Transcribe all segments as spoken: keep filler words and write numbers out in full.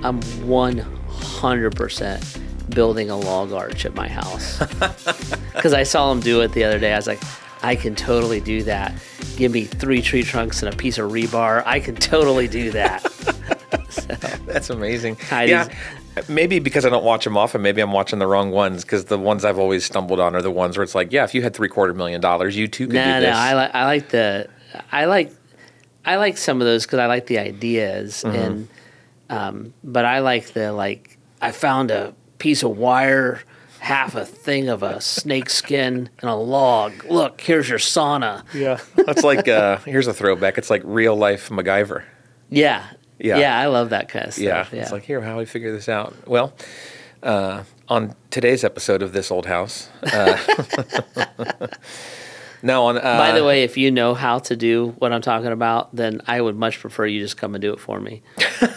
I'm one hundred percent building a log arch at my house. Because I saw him do it the other day. I was like, I can totally do that. Give me three tree trunks and a piece of rebar. I can totally do that. So, that's amazing. Heidi's, yeah, maybe because I don't watch them often, maybe I'm watching the wrong ones, because the ones I've always stumbled on are the ones where it's like, yeah, if you had three quarter million dollars, you too could no, do this. No, I like I like the I like I like some of those because I like the ideas, mm-hmm. and um, but I like the like I found a piece of wire, half a thing of a snake skin, and a log. Look, here's your sauna. Yeah, that's like uh, here's a throwback. It's like real life MacGyver. Yeah. Yeah. Yeah, I love that kind of stuff. Yeah, yeah. It's like, here, how do we figure this out? Well, uh, on today's episode of This Old House, uh, now on. Uh, By the way, if you know how to do what I'm talking about, then I would much prefer you just come and do it for me.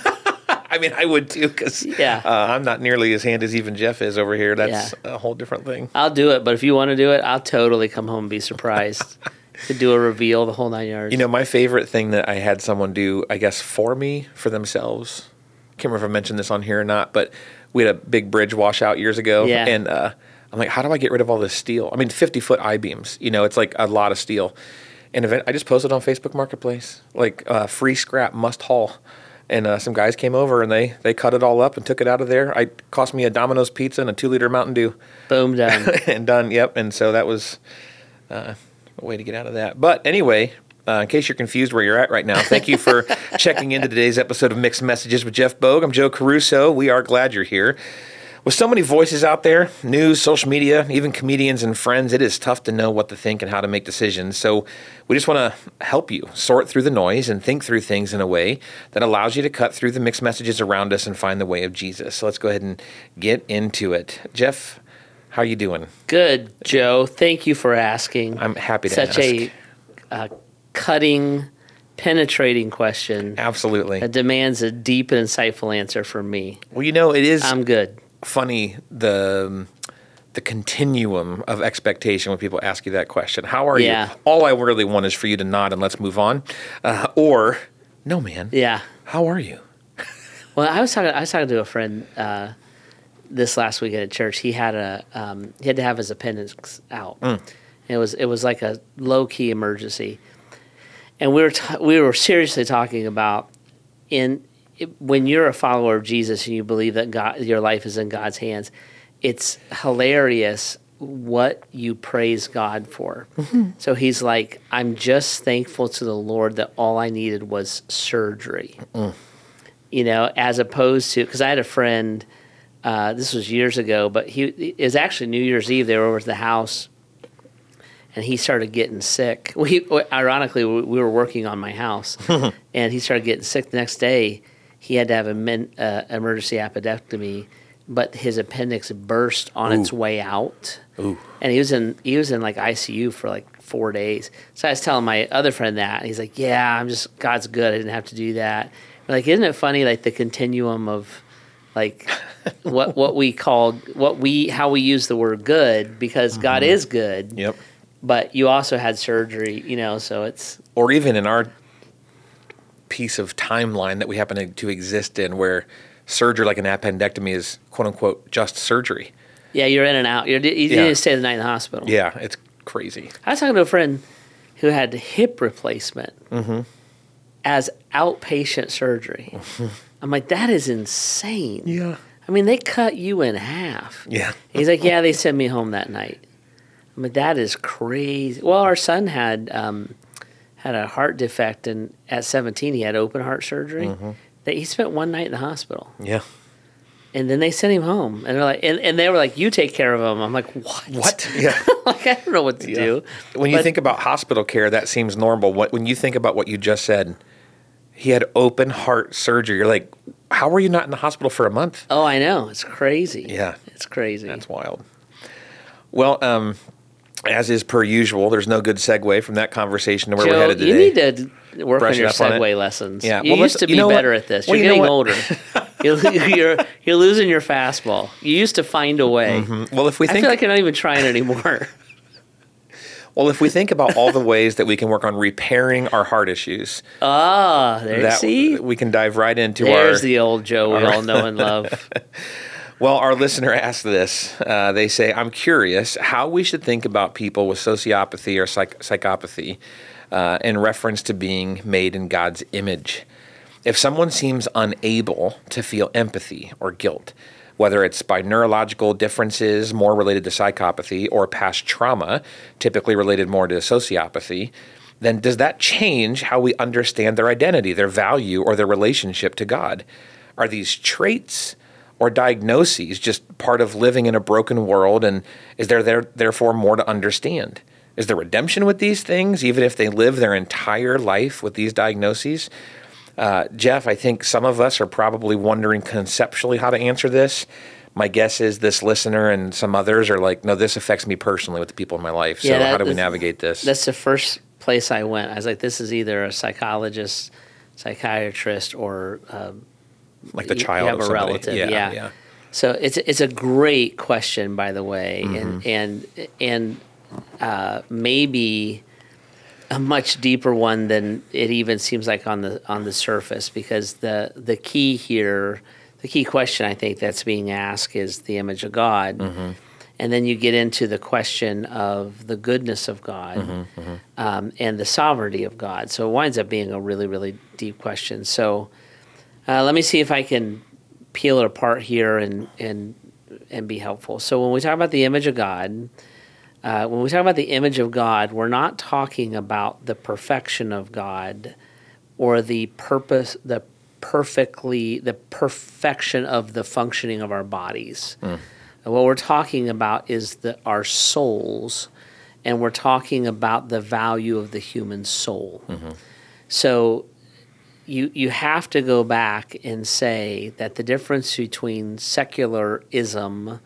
I mean, I would too, because yeah. uh, I'm not nearly as handy as even Jeff is over here. That's yeah. a whole different thing. I'll do it, but if you want to do it, I'll totally come home and be surprised. To do a reveal, the whole nine yards. You know, my favorite thing that I had someone do, I guess, for me, for themselves. Can't remember if I mentioned this on here or not, but we had a big bridge washout years ago. Yeah. And uh, I'm like, how do I get rid of all this steel? I mean, fifty-foot I-beams. You know, it's like a lot of steel. And event, I just posted on Facebook Marketplace, like uh, free scrap, must haul. And uh, some guys came over, and they, they cut it all up and took it out of there. It cost me a Domino's pizza and a two-liter Mountain Dew. Boom, done. and done, yep. And so that was... Uh, a way to get out of that. But anyway, uh, in case you're confused where you're at right now, thank you for checking into today's episode of Mixed Messages with Jeff Bogue. I'm Joe Caruso. We are glad you're here. With so many voices out there, news, social media, even comedians and friends, it is tough to know what to think and how to make decisions. So we just want to help you sort through the noise and think through things in a way that allows you to cut through the mixed messages around us and find the way of Jesus. So let's go ahead and get into it. Jeff, how are you doing? Good, Joe. Thank you for asking. I'm happy to Such ask. a uh, cutting, penetrating question. Absolutely. That demands a deep and insightful answer from me. Well, you know, it is I'm good. funny, the the continuum of expectation when people ask you that question. How are yeah. you? All I really want is for you to nod and let's move on. Uh, or, no, man. Yeah. How are you? Well, I was talking I was talking to a friend uh, this last weekend at church. He had a um, he had to have his appendix out. Mm. And it was it was like a low key emergency, and we were t- we were seriously talking about in it, when you're a follower of Jesus and you believe that God your life is in God's hands, it's hilarious what you praise God for. Mm-hmm. So he's like, I'm just thankful to the Lord that all I needed was surgery. Mm. You know, as opposed to because I had a friend. Uh, this was years ago, but he it was actually New Year's Eve. They were over at the house, and he started getting sick. We, ironically, we were working on my house, and he started getting sick. The next day, he had to have an men, uh, emergency appendectomy, but his appendix burst on Ooh. its way out, Ooh. and he was in he was in like I C U for like four days. So I was telling my other friend that, and he's like, "Yeah, I'm just God's good. I didn't have to do that." We're like, isn't it funny? Like the continuum of like what what we call what we how we use the word good, because mm-hmm. God is good. Yep. But you also had surgery, you know, so it's or even in our piece of timeline that we happen to, to exist in, where surgery like an appendectomy is quote unquote just surgery. Yeah, you're in and out. You're, you yeah. didn't stay the night in the hospital. Yeah, it's crazy. I was talking to a friend who had hip replacement mm-hmm. as outpatient surgery. Mm-hmm. I'm like, that is insane. Yeah. I mean, they cut you in half. Yeah. He's like, yeah, they sent me home that night. I'm like, that is crazy. Well, our son had um, had a heart defect, and at seventeen, he had open heart surgery. Mm-hmm. That he spent one night in the hospital. Yeah. And then they sent him home, and they're like, and, and they were like, you take care of him. I'm like, what? What? Yeah. Like, I don't know what to yeah. do. When but, you think about hospital care, that seems normal. What when you think about what you just said, he had open heart surgery. You're like, how were you not in the hospital for a month? Oh, I know. It's crazy. Yeah. It's crazy. That's wild. Well, um, as is per usual, there's no good segue from that conversation to where Joe, we're headed today. You need to work Brush on your segue on lessons. Yeah. You well, used to be better what? at this. You're well, you getting older. you're, you're, you're losing your fastball. You used to find a way. Mm-hmm. Well, if we think... I feel like you're not even trying anymore. Well, Well, if we think about all the ways that we can work on repairing our heart issues, ah, there that see, we can dive right into there's our. There's the old Joe we our, all know and love. Well, our listener asked this. Uh, they say, I'm curious how we should think about people with sociopathy or psych- psychopathy uh, in reference to being made in God's image. If someone seems unable to feel empathy or guilt, whether it's by neurological differences more related to psychopathy or past trauma, typically related more to sociopathy, then does that change how we understand their identity, their value, or their relationship to God? Are these traits or diagnoses just part of living in a broken world, and is there, there therefore more to understand? Is there redemption with these things, even if they live their entire life with these diagnoses? Uh, Jeff, I think some of us are probably wondering conceptually how to answer this. My guess is this listener and some others are like, no, this affects me personally with the people in my life. So yeah, that, how do we navigate this? That's the first place I went. I was like, this is either a psychologist, psychiatrist, or uh, like the child you have of a relative. Yeah, yeah. yeah. So it's it's a great question, by the way, mm-hmm. and and and uh, maybe a much deeper one than it even seems like on the on the surface, because the the key here, the key question I think that's being asked is the image of God, mm-hmm. and then you get into the question of the goodness of God mm-hmm, mm-hmm. Um, and the sovereignty of God. So it winds up being a really really deep question. So uh, let me see if I can peel it apart here and and and be helpful. So when we talk about the image of God. Uh, when we talk about the image of God, we're not talking about the perfection of God or the purpose, the perfectly, the perfection of the functioning of our bodies. Mm. And what we're talking about is the, our souls, and we're talking about the value of the human soul. Mm-hmm. So you you have to go back and say that the difference between secularism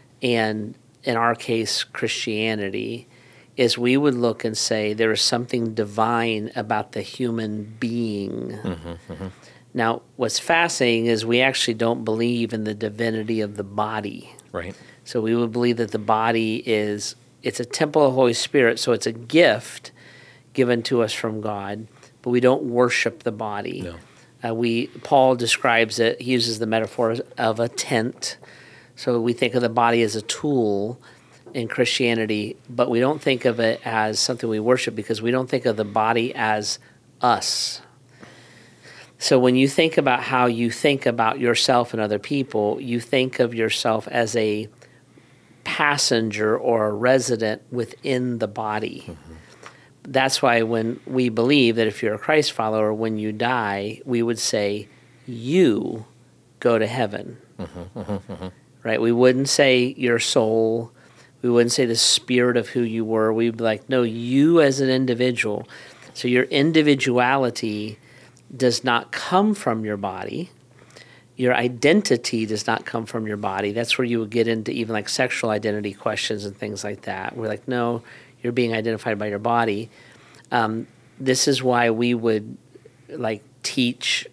and, in our case, Christianity, is we would look and say there is something divine about the human being. Mm-hmm, mm-hmm. Now, what's fascinating is we actually don't believe in the divinity of the body. Right. So we would believe that the body is, it's a temple of the Holy Spirit, so it's a gift given to us from God, but we don't worship the body. No. Uh, we Paul describes it, he uses the metaphor of a tent. So we think of the body as a tool in Christianity, but we don't think of it as something we worship because we don't think of the body as us. So when you think about how you think about yourself and other people, you think of yourself as a passenger or a resident within the body. Mm-hmm. That's why when we believe that if you're a Christ follower, when you die, we would say, you go to heaven. Mm-hmm, mm-hmm, mm-hmm. Right? We wouldn't say your soul. We wouldn't say the spirit of who you were. We'd be like, no, you as an individual. So your individuality does not come from your body. Your identity does not come from your body. That's where you would get into even like sexual identity questions and things like that. We're like, no, you're being identified by your body. Um, this is why we would like teach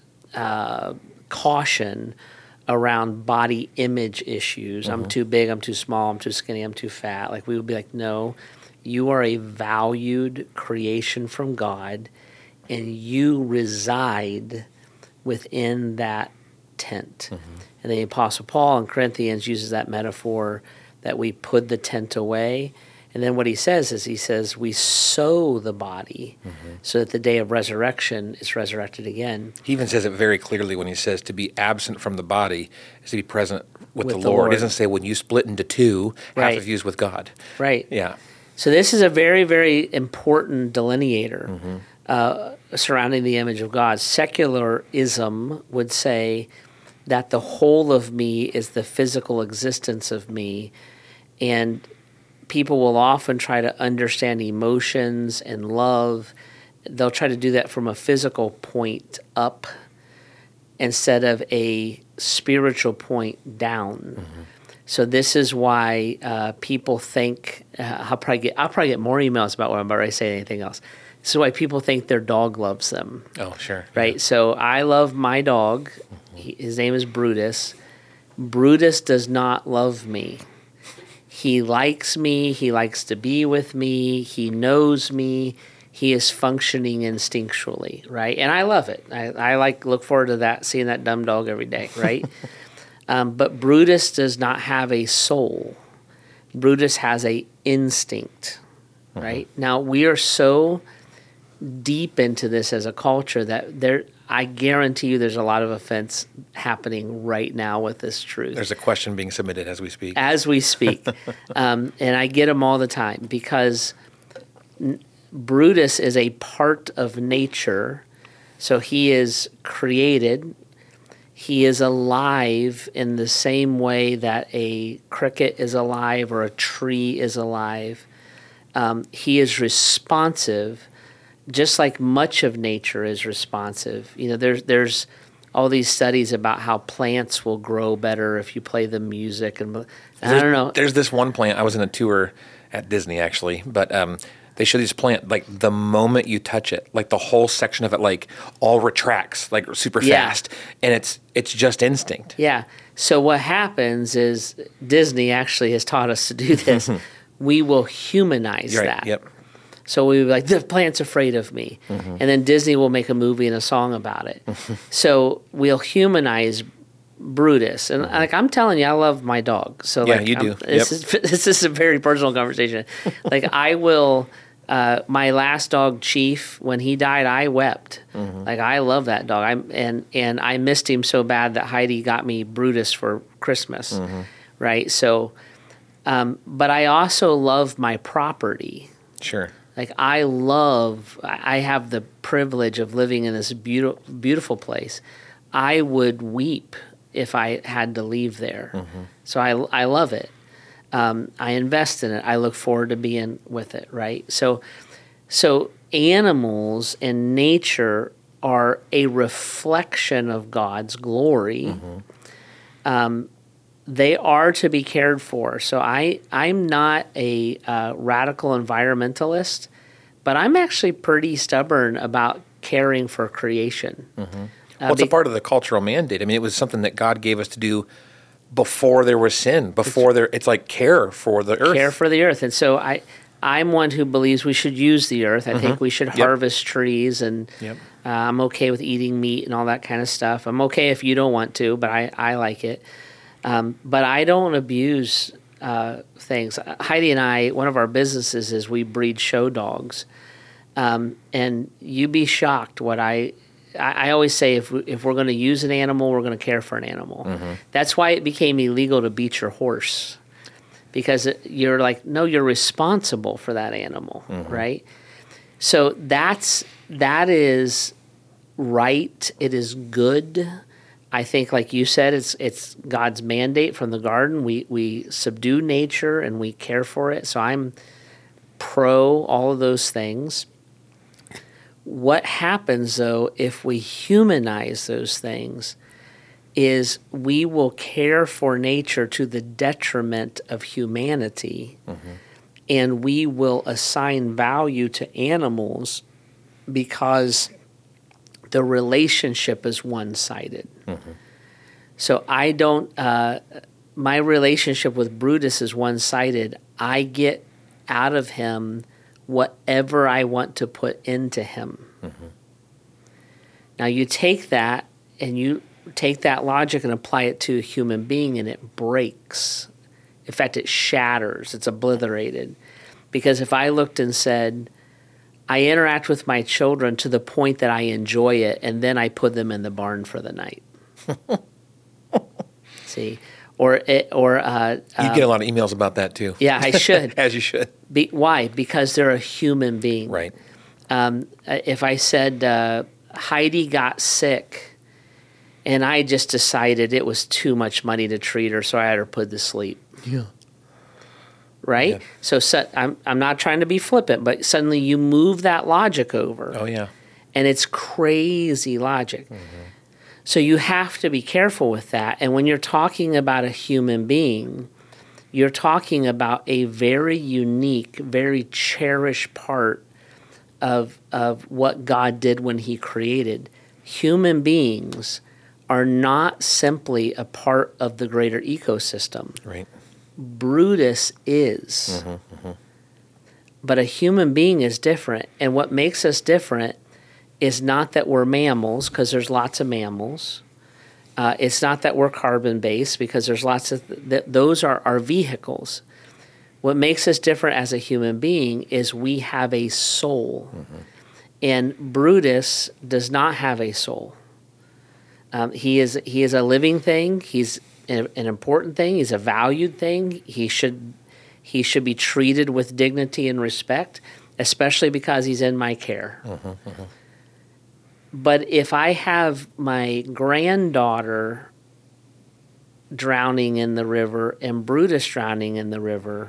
uh, caution around body image issues. Mm-hmm. I'm too big, I'm too small, I'm too skinny, I'm too fat. Like we would be like, no, you are a valued creation from God, and you reside within that tent. Mm-hmm. And the Apostle Paul in Corinthians uses that metaphor that we put the tent away. And then what he says is he says we sow the body mm-hmm. so that the day of resurrection is resurrected again. He even says it very clearly when he says to be absent from the body is to be present with, with the, the Lord. Lord. He doesn't say when you split into two, right. half of you is with God. Right. Yeah. So this is a very, very important delineator mm-hmm. uh, surrounding the image of God. Secularism would say that the whole of me is the physical existence of me, and people will often try to understand emotions and love. They'll try to do that from a physical point up instead of a spiritual point down. Mm-hmm. So this is why uh, people think uh, I'll probably get I'll probably get more emails about what I'm about to say than anything else. This is why people think their dog loves them. Oh, sure. Right. Yeah. So I love my dog. Mm-hmm. He, his name is Brutus. Brutus does not love me. He likes me. He likes to be with me. He knows me. He is functioning instinctually, right? And I love it. I, I like look forward to that, seeing that dumb dog every day, right? um, but Brutus does not have a soul. Brutus has a instinct, right? Mm-hmm. Now, we are so deep into this as a culture that there, I guarantee you there's a lot of offense happening right now with this truth. There's a question being submitted as we speak. As we speak. um, and I get them all the time because n- Brutus is a part of nature. So he is created. He is alive in the same way that a cricket is alive or a tree is alive. Um, he is responsive, just like much of nature is responsive. You know, there's there's all these studies about how plants will grow better if you play the music. And, and I don't know. There's this one plant. I was in a tour at Disney, actually, but um, they show this plant, like the moment you touch it, like the whole section of it, like all retracts, like super Yeah. fast. And it's it's just instinct. Yeah. So what happens is Disney actually has taught us to do this. We will humanize You're that. right. Yep. So we were like, the plant's afraid of me. Mm-hmm. And then Disney will make a movie and a song about it. So we'll humanize Brutus. And like I'm telling you, I love my dog. So Yeah, like, you I'm- do. This, Yep. is, this is a very personal conversation. Like I will, uh, my last dog, Chief, when he died, I wept. Mm-hmm. Like I love that dog. I and and I missed him so bad that Heidi got me Brutus for Christmas. Mm-hmm. Right. So, um, but I also love my property. Sure. Like I love, I have the privilege of living in this beautiful, beautiful place. I would weep if I had to leave there. Mm-hmm. So I, I love it. Um, I invest in it. I look forward to being with it. Right. So, so animals and nature are a reflection of God's glory. Mm-hmm. Um, They are to be cared for. So I, I'm not a uh, radical environmentalist, but I'm actually pretty stubborn about caring for creation. Mm-hmm. Uh, well, it's be- a part of the cultural mandate. I mean, it was something that God gave us to do before there was sin, before there, it's like care for the earth. Care for the earth. And so I, I'm one who believes we should use the earth. I mm-hmm. think we should Yep. harvest trees, and Yep. uh, I'm okay with eating meat and all that kind of stuff. I'm okay if you don't want to, but I, I like it. Um, but I don't abuse uh, things. Heidi and I, one of our businesses is we breed show dogs. Um, and you'd be shocked what I, I, I always say if, we, if we're going to use an animal, we're going to care for an animal. Mm-hmm. That's why it became illegal to beat your horse. Because it, you're like, no, you're responsible for that animal, mm-hmm. right? So that's, that is right. It is good. I think, like you said, it's it's God's mandate from the garden. We we subdue nature and we care for it. So I'm pro all of those things. What happens, though, if we humanize those things is we will care for nature to the detriment of humanity, mm-hmm. and we will assign value to animals because the relationship is one-sided. Mm-hmm. So I don't, uh, my relationship with Brutus is one-sided. I get out of him whatever I want to put into him. Mm-hmm. Now you take that and you take that logic and apply it to a human being, and it breaks. In fact, it shatters. It's obliterated. Because if I looked and said, I interact with my children to the point that I enjoy it, and then I put them in the barn for the night. See? Or, it, or uh, you get a lot of emails about that, too. Yeah, I should. As you should. Be, why? Because they're a human being. Right. Um, if I said uh, Heidi got sick, and I just decided it was too much money to treat her, so I had her put to sleep. Yeah. Right? Yeah. So, so I'm I'm not trying to be flippant, but suddenly you move that logic over. Oh, yeah. And it's crazy logic. Mm-hmm. So you have to be careful with that. And when you're talking about a human being, you're talking about a very unique, very cherished part of of what God did when he created. Human beings are not simply a part of the greater ecosystem. Right. Brutus is. Mm-hmm, mm-hmm. But a human being is different. And what makes us different is not that we're mammals, because there's lots of mammals. Uh, it's not that we're carbon-based, because there's lots of... Th- th- those are our vehicles. What makes us different as a human being is we have a soul. Mm-hmm. And Brutus does not have a soul. Um, he is he is a living thing. He's an, an important thing. He's a valued thing. He should he should be treated with dignity and respect, especially because he's in my care. Mm-hmm, mm-hmm. But if I have my granddaughter drowning in the river and Brutus drowning in the river,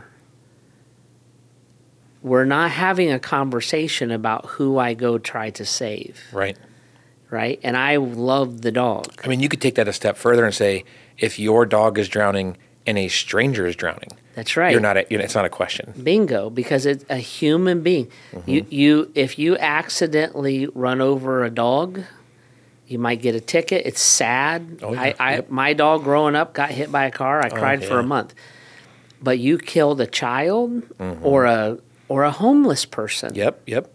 we're not having a conversation about who I go try to save. Right. Right? And I love the dog. I mean, you could take that a step further and say, if your dog is drowning and a stranger is drowning, that's right. You're not. A, you're, it's not a question. Bingo, because it's a human being. Mm-hmm. You, you, if you accidentally run over a dog, you might get a ticket. It's sad. Oh, yeah. I, I yep. My dog growing up got hit by a car. I cried oh, yeah. for a month. But you killed a child mm-hmm. or a or a homeless person. Yep. Yep.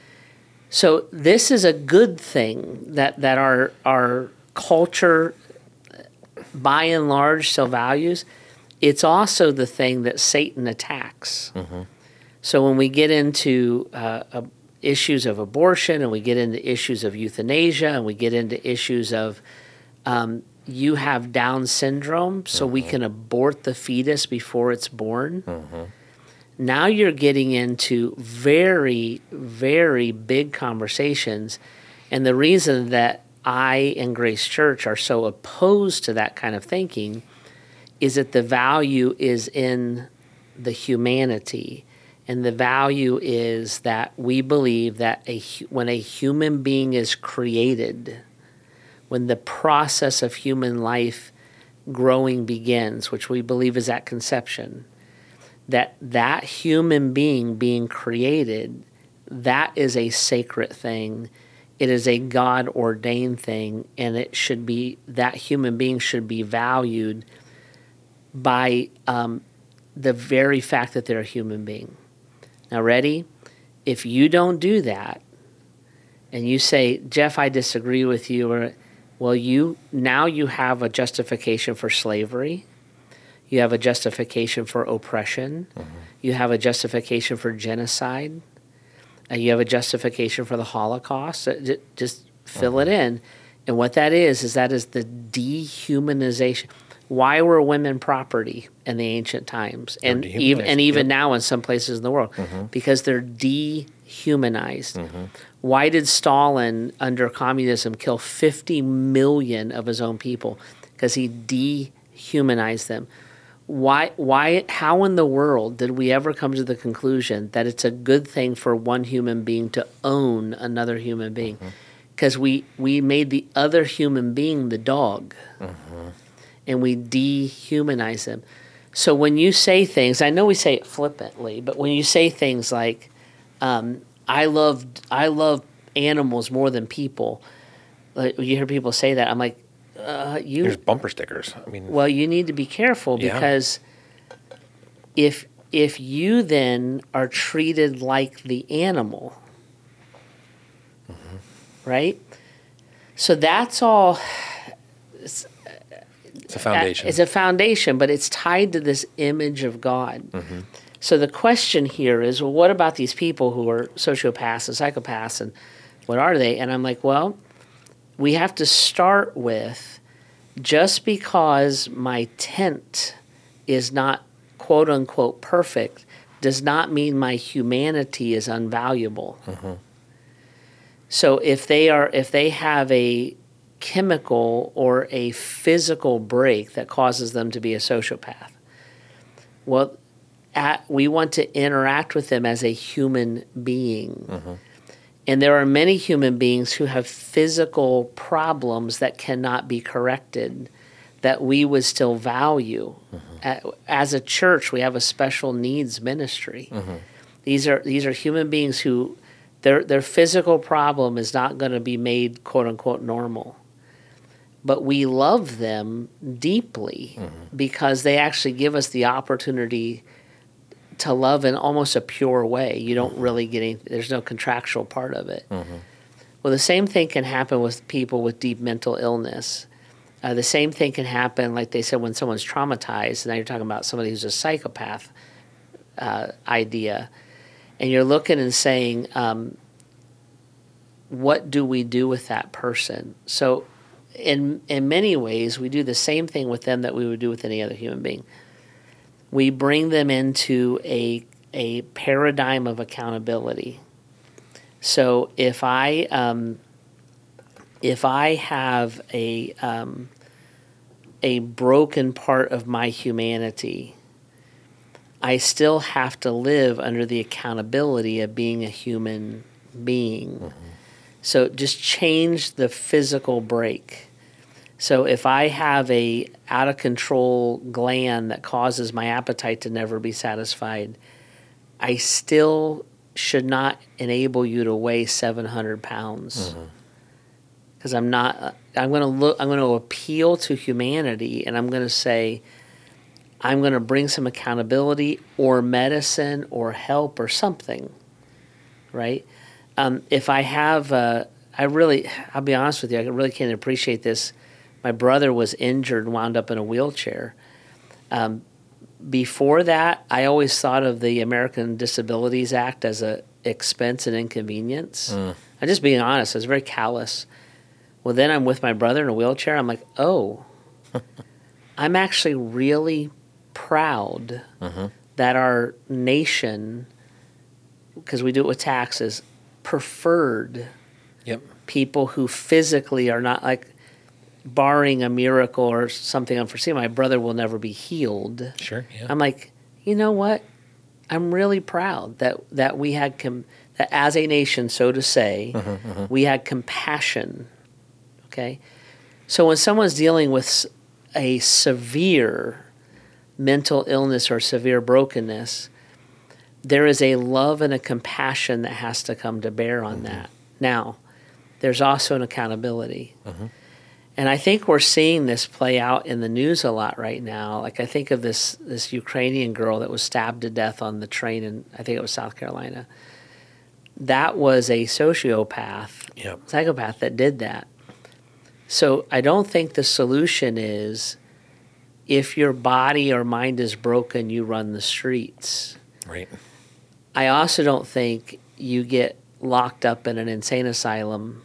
So this is a good thing that, that our our culture, by and large, still values. It's also the thing that Satan attacks. Mm-hmm. So when we get into uh, uh, issues of abortion, and we get into issues of euthanasia, and we get into issues of um, you have Down syndrome, so mm-hmm. we can abort the fetus before it's born. Mm-hmm. Now you're getting into very, very big conversations. And the reason that I and Grace Church are so opposed to that kind of thinking is that the value is in the humanity. And the value is that we believe that a, when a human being is created, when the process of human life growing begins, which we believe is at conception, that that human being being created, that is a sacred thing. It is a God-ordained thing, and it should be, that human being should be valued by um, the very fact that they're a human being. Now, ready? If you don't do that, and you say, Jeff, I disagree with you, or, well, you now you have a justification for slavery. You have a justification for oppression. Mm-hmm. You have a justification for genocide. Uh, you have a justification for the Holocaust. Uh, j- just fill mm-hmm. it in. And what that is, is that is the dehumanization. Why were women property in the ancient times? And even, and even yep. now in some places in the world. Mm-hmm. Because they're dehumanized. Mm-hmm. Why did Stalin, under communism, kill fifty million of his own people? Because he dehumanized them. Why, why, how in the world did we ever come to the conclusion that it's a good thing for one human being to own another human being? Because mm-hmm. we, we made the other human being the dog, mm-hmm. and we dehumanize them. So when you say things, I know we say it flippantly, but when you say things like, um, I love, I love animals more than people, like, you hear people say that, I'm like, Uh, you, There's bumper stickers. I mean, well, you need to be careful because yeah. if if you then are treated like the animal, mm-hmm. right? So that's all. It's, it's a foundation. It's a foundation, but it's tied to this image of God. Mm-hmm. So the question here is, well, what about these people who are sociopaths and psychopaths, and what are they? And I'm like, well, we have to start with, just because my tent is not quote unquote perfect does not mean my humanity is unvaluable. Mm-hmm. So if they are, if they have a chemical or a physical break that causes them to be a sociopath, well, at, we want to interact with them as a human being. Mm-hmm. And there are many human beings who have physical problems that cannot be corrected that we would still value. Mm-hmm. As a church, we have a special needs ministry. Mm-hmm. These are these are human beings who their their physical problem is not going to be made quote unquote normal. but we love them deeply mm-hmm. because they actually give us the opportunity to love in almost a pure way. You don't mm-hmm. really get any, there's no contractual part of it. Mm-hmm. Well, the same thing can happen with people with deep mental illness. Uh, the same thing can happen, like they said, when someone's traumatized. Now you're talking about somebody who's a psychopath uh, idea. And you're looking and saying, um, what do we do with that person? So in in many ways, we do the same thing with them that we would do with any other human being. We bring them into a a paradigm of accountability. So if I um, if I have a um, a broken part of my humanity, I still have to live under the accountability of being a human being. Mm-hmm. So just change the physical break. So if I have a out of control gland that causes my appetite to never be satisfied, I still should not enable you to weigh seven hundred pounds. Because mm-hmm. I'm not. I'm going to look. I'm going to appeal to humanity, and I'm going to say, I'm going to bring some accountability or medicine or help or something, right? Um, if I have, uh, I really, I'll be honest with you, I really can't appreciate this. My brother was injured and wound up in a wheelchair. Um, before that, I always thought of the American Disabilities Act as a expense and inconvenience. Mm. I'm just being honest. I was very callous. Well, then I'm with my brother in a wheelchair. I'm like, oh, I'm actually really proud mm-hmm. that our nation, because we do it with taxes, preferred yep. people who physically are not, like, barring a miracle or something unforeseen, my brother will never be healed. Sure, yeah. I'm like, you know what? I'm really proud that, that we had, com- that as a nation, so to say, mm-hmm, mm-hmm. we had compassion, okay? So when someone's dealing with a severe mental illness or severe brokenness, there is a love and a compassion that has to come to bear on mm-hmm. that. Now, there's also an accountability. Mm-hmm. And I think we're seeing this play out in the news a lot right now. Like I think of this this Ukrainian girl that was stabbed to death on the train in, I think it was South Carolina. That was a sociopath, yep. psychopath that did that. So I don't think the solution is if your body or mind is broken, you run the streets. Right. I also don't think you get locked up in an insane asylum.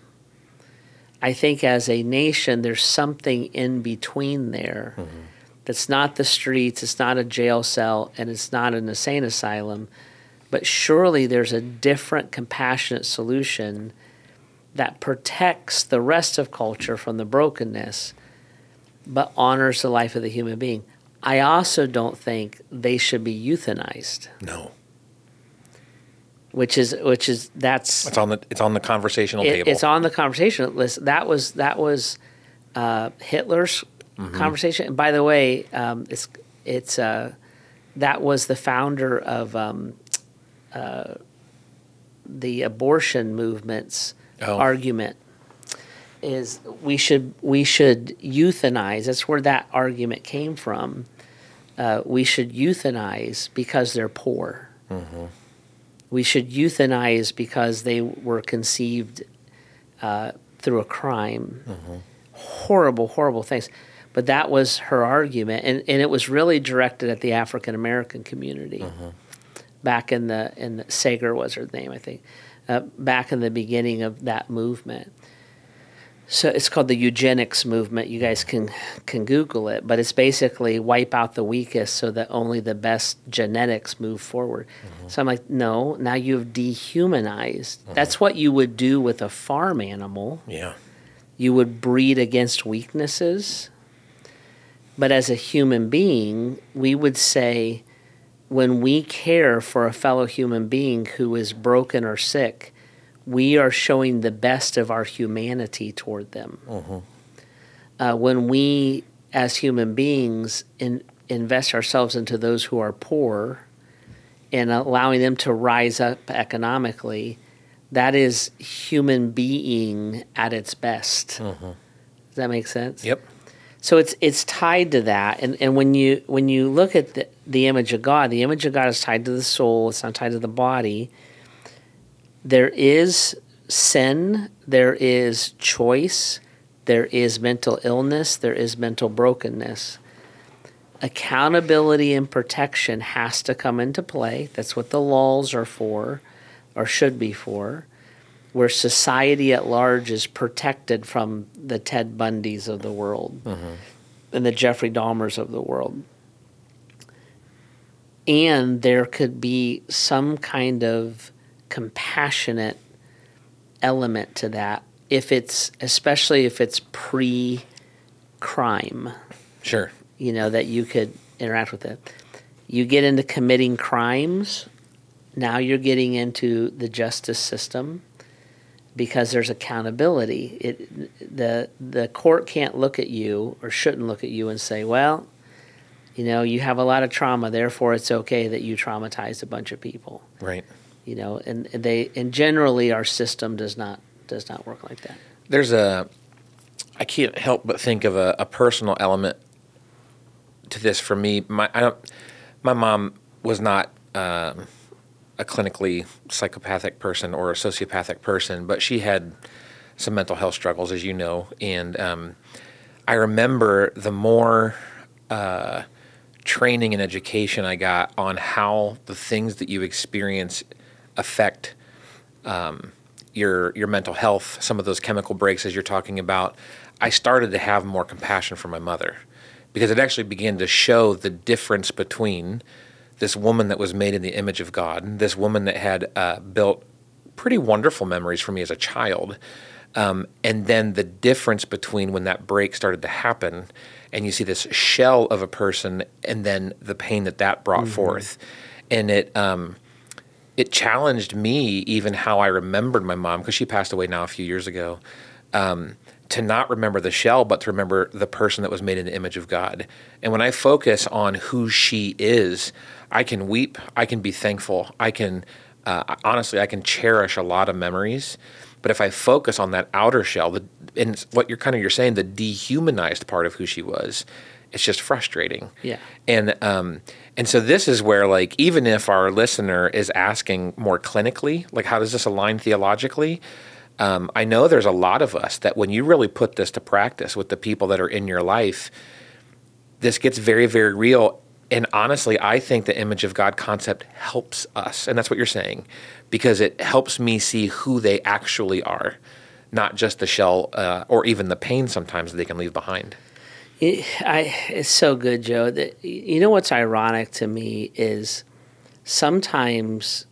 I think as a nation, there's something in between there mm-hmm. that's not the streets, it's not a jail cell, and it's not an insane asylum. But surely there's a different, compassionate solution that protects the rest of culture from the brokenness, but honors the life of the human being. I also don't think they should be euthanized. No. Which is which is that's it's on the it's on the conversational it, table. It's on the conversation list. That was that was uh, Hitler's mm-hmm. conversation. And by the way, um, it's it's uh, that was the founder of um, uh, the abortion movement's oh. argument. Is we should we should euthanize. That's where that argument came from. Uh, we should euthanize because they're poor. Mm-hmm. We should euthanize because they were conceived uh, through a crime. Mm-hmm. Horrible, horrible things. But that was her argument, and, and it was really directed at the African American community. Mm-hmm. Back in the in the, Sager was her name, I think. Uh, back in the beginning of that movement. So it's called the eugenics movement. You guys can can Google it, but it's basically wipe out the weakest so that only the best genetics move forward. Mm-hmm. So I'm like, no, now you've dehumanized. Mm-hmm. That's what you would do with a farm animal. Yeah. You would breed against weaknesses. But as a human being, we would say when we care for a fellow human being who is broken or sick, we are showing the best of our humanity toward them. Mm-hmm. Uh, when we, as human beings, in, invest ourselves into those who are poor and allowing them to rise up economically, that is human being at its best. Mm-hmm. Does that make sense? Yep. So it's it's tied to that, and and when you when you look at the, the image of God, the image of God is tied to the soul. It's not tied to the body. There is sin. There is choice. There is mental illness. There is mental brokenness. Accountability and protection has to come into play. That's what the laws are for, or should be for, where society at large is protected from the Ted Bundys of the world mm-hmm. and the Jeffrey Dahmers of the world. And there could be some kind of compassionate element to that, if it's, especially if it's pre-crime. Sure. You know, that you could interact with it. You get into committing crimes, now you're getting into the justice system because there's accountability. It, the the court can't look at you or shouldn't look at you and say, well, you know, you have a lot of trauma, therefore it's okay that you traumatized a bunch of people. Right. You know, and they and generally our system does not does not work like that. There's a, I can't help but think of a, a personal element to this for me. My I don't, my mom was not um, a clinically psychopathic person or a sociopathic person, but she had some mental health struggles, as you know. And um, I remember the more uh, training and education I got on how the things that you experience affect um, your your mental health, some of those chemical breaks as you're talking about, I started to have more compassion for my mother, because it actually began to show the difference between this woman that was made in the image of God, this woman that had uh, built pretty wonderful memories for me as a child, um, and then the difference between when that break started to happen, and you see this shell of a person, and then the pain that that brought mm-hmm. forth, and it um, it challenged me even how I remembered my mom, because she passed away now a few years ago. Um, to not remember the shell, but to remember the person that was made in the image of God. And when I focus on who she is, I can weep, I can be thankful, I can, uh, honestly, I can cherish a lot of memories. But if I focus on that outer shell, the, and what you're kind of, you're saying, the dehumanized part of who she was, it's just frustrating. Yeah. And, um, and so this is where, like, even if our listener is asking more clinically, like, how does this align theologically? Um, I know there's a lot of us that when you really put this to practice with the people that are in your life, this gets very, very real. And honestly, I think the image of God concept helps us. And that's what you're saying, because it helps me see who they actually are, not just the shell uh, or even the pain sometimes that they can leave behind. It, I, it's so good, Joe. That, you know what's ironic to me is sometimes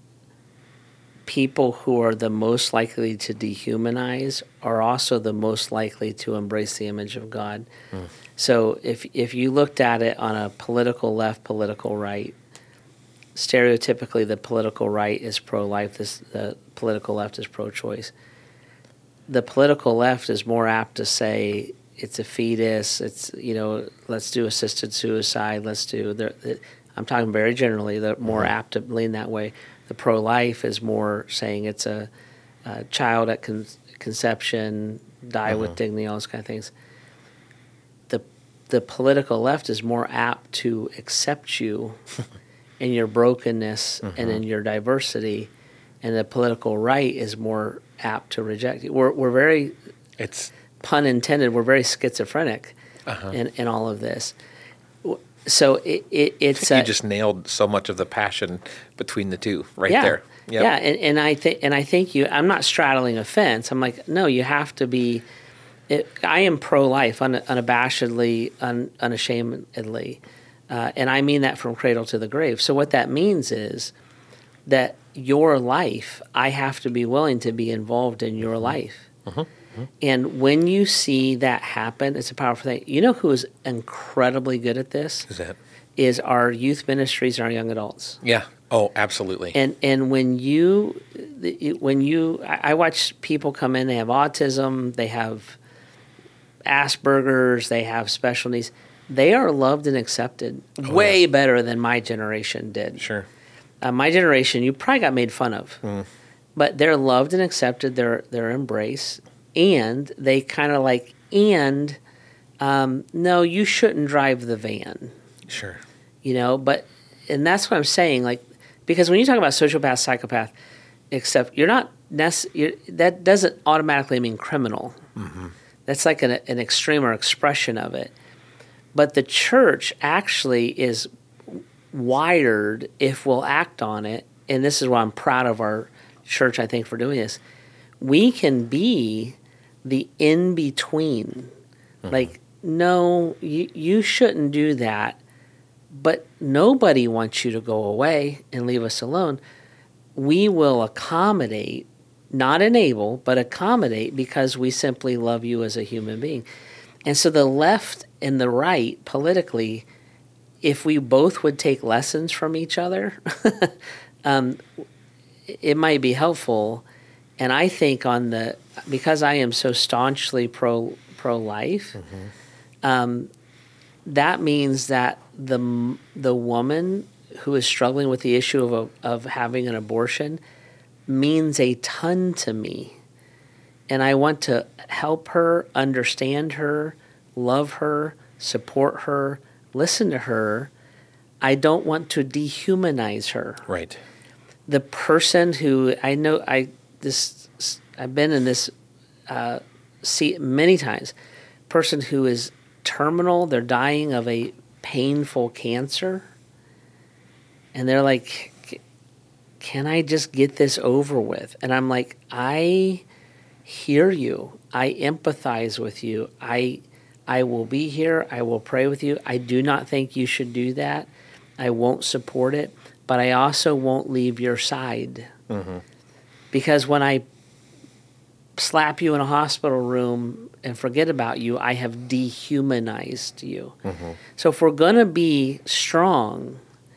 people who are the most likely to dehumanize are also the most likely to embrace the image of God. Mm. So if if you looked at it on a political left, political right, stereotypically the political right is pro-life, this, the political left is pro-choice. The political left is more apt to say it's a fetus, it's, you know, let's do assisted suicide, let's do, the, I'm talking very generally, they're more mm-hmm. apt to lean that way. The pro-life is more saying it's a, a child at con- conception, die uh-huh. with dignity, all those kind of things. The the political left is more apt to accept you in your brokenness uh-huh. and in your diversity, and the political right is more apt to reject you. We're we're very, it's pun intended, we're very schizophrenic uh-huh. in, in all of this. So it, it, it's you uh, just nailed so much of the passion between the two right yeah, there. Yep. Yeah, and, and I think and I think you. I'm not straddling a fence. I'm like, no, you have to be. It, I am pro-life, un, unabashedly, un, unashamedly, uh, and I mean that from cradle to the grave. So what that means is that your life, I have to be willing to be involved in your life. Mm-hmm. Mm-hmm. And when you see that happen, it's a powerful thing. You know who is incredibly good at this? Who's that? Is our youth ministries and our young adults. Yeah. Oh, absolutely. And and when you when you I watch people come in, they have autism, they have Asperger's, they have special needs. They are loved and accepted oh, way yeah. better than my generation did. Sure. Uh, my generation, you probably got made fun of, mm. but they're loved and accepted. They're they're embraced. And they kind of like and um, no, you shouldn't drive the van. Sure. You know, but and that's what I'm saying. Like, because when you talk about sociopath, psychopath, except you're not nec- you're, that doesn't automatically mean criminal. Mm-hmm. That's like an, an extreme or expression of it. But the church actually is wired, if we'll act on it, and this is why I'm proud of our church, I think, for doing this. We can be the in-between. Mm-hmm. Like, no, you, you shouldn't do that, but nobody wants you to go away and leave us alone. We will accommodate, not enable, but accommodate because we simply love you as a human being. And so the left and the right, politically, if we both would take lessons from each other, um, it might be helpful. And I think on the, because I am so staunchly pro, pro-life, mm-hmm. um, that means that the the woman who is struggling with the issue of a, of having an abortion means a ton to me. And I want to help her, understand her, love her, support her, listen to her. I don't want to dehumanize her. Right. The person who I know, I this I've been in this uh, seat many times. Person who is terminal, they're dying of a painful cancer, and they're like, "Can I just get this over with?" And I'm like, I hear you. I empathize with you. I I will be here. I will pray with you. I do not think you should do that. I won't support it, but I also won't leave your side. Mm-hmm. Because when I slap you in a hospital room and forget about you, I have dehumanized you. Mm-hmm. So if we're going to be strong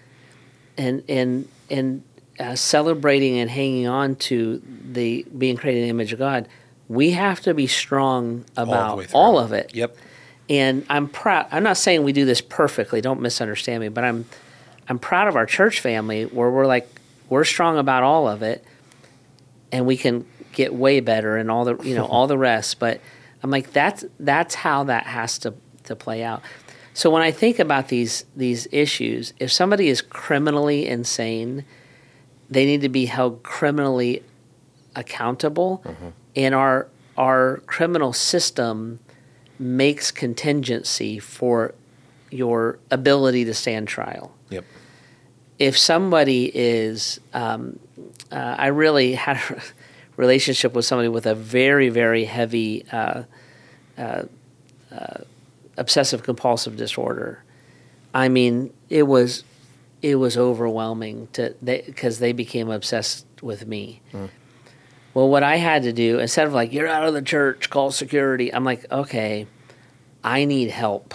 and and and uh, celebrating and hanging on to the being created in the image of God, we have to be strong about all, all of it. Yep. And I'm proud. I'm not saying we do this perfectly. Don't misunderstand me. But I'm I'm proud of our church family where we're like we're strong about all of it, and we can get way better and all the you know all the rest. But I'm like that's that's how that has to to play out. So when I think about these these issues, if somebody is criminally insane, they need to be held criminally accountable, mm-hmm. and our our criminal system makes contingency for your ability to stand trial. Yep. If somebody is, um, uh, I really had a relationship with somebody with a very, very heavy uh, uh, uh, obsessive compulsive disorder. I mean, it was it was overwhelming to because they, they became obsessed with me. Mm. Well, what I had to do, instead of like, you're out of the church, call security, I'm like, okay, I need help.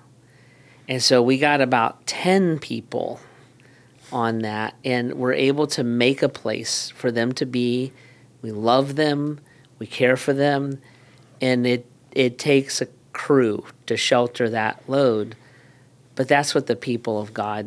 And so we got about ten people on that, and we're able to make a place for them to be. We love them, we care for them, and it it takes a crew to shelter that load. But that's what the people of God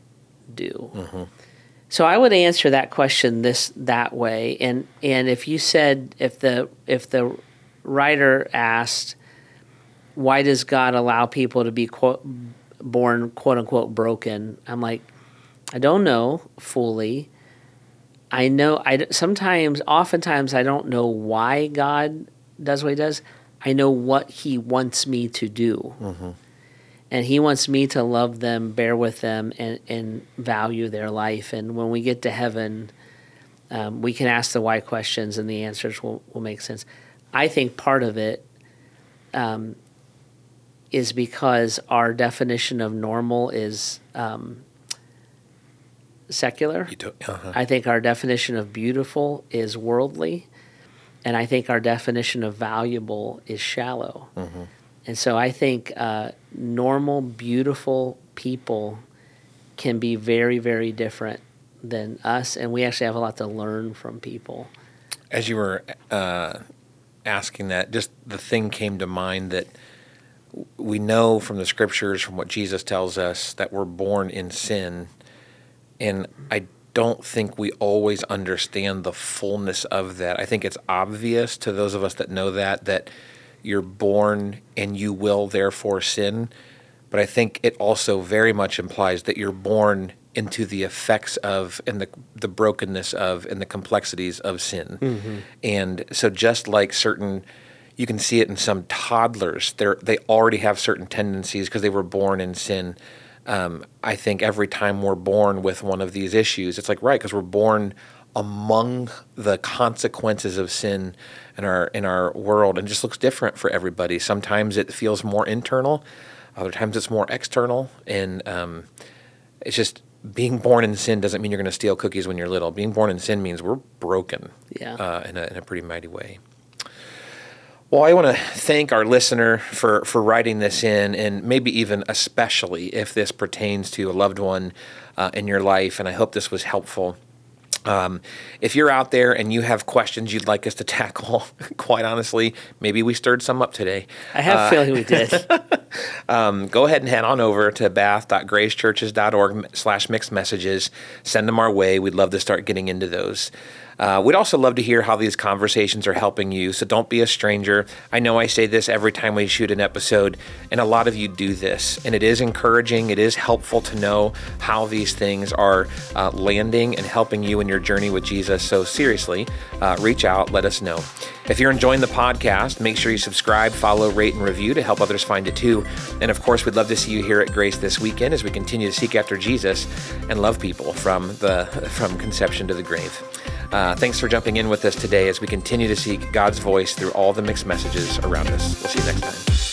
do. Mm-hmm. So I would answer that question this that way, and and if you said if the if the writer asked, why does God allow people to be quote, born quote unquote broken? I'm like, I don't know fully. I know I sometimes, oftentimes, I don't know why God does what He does. I know what He wants me to do. Mm-hmm. And He wants me to love them, bear with them, and, and value their life. And when we get to heaven, um, we can ask the why questions, and the answers will, will make sense. I think part of it um, is because our definition of normal is um, secular. You do, uh-huh. I think our definition of beautiful is worldly. And I think our definition of valuable is shallow. Mm-hmm. And so I think uh, normal, beautiful people can be very, very different than us, and we actually have a lot to learn from people. As you were uh, asking that, just the thing came to mind that we know from the scriptures, from what Jesus tells us, that we're born in sin, and I don't think we always understand the fullness of that. I think it's obvious to those of us that know that, that you're born and you will therefore sin, but I think it also very much implies that you're born into the effects of and the the brokenness of and the complexities of sin. Mm-hmm. And so just like certain, you can see it in some toddlers, they they already have certain tendencies because they were born in sin. Um, I think every time we're born with one of these issues, it's like, right, because we're born among the consequences of sin in our in our world, and it just looks different for everybody. Sometimes it feels more internal, other times it's more external, and um, it's just being born in sin doesn't mean you're going to steal cookies when you're little. Being born in sin means we're broken yeah. uh, in, a, in a pretty mighty way. Well, I want to thank our listener for, for writing this in, and maybe even especially if this pertains to a loved one uh, in your life, and I hope this was helpful. Um, if you're out there and you have questions you'd like us to tackle, quite honestly, maybe we stirred some up today. I have uh, a feeling we did. um, go ahead and head on over to bath dot grace churches dot org slash mixed messages. Send them our way. We'd love to start getting into those. Uh, we'd also love to hear how these conversations are helping you, so don't be a stranger. I know I say this every time we shoot an episode, and a lot of you do this, and it is encouraging. It is helpful to know how these things are uh, landing and helping you in your journey with Jesus. So seriously, uh, reach out, let us know. If you're enjoying the podcast, make sure you subscribe, follow, rate, and review to help others find it too. And of course, we'd love to see you here at Grace this weekend as we continue to seek after Jesus and love people from the from conception to the grave. Uh, thanks for jumping in with us today as we continue to seek God's voice through all the mixed messages around us. We'll see you next time.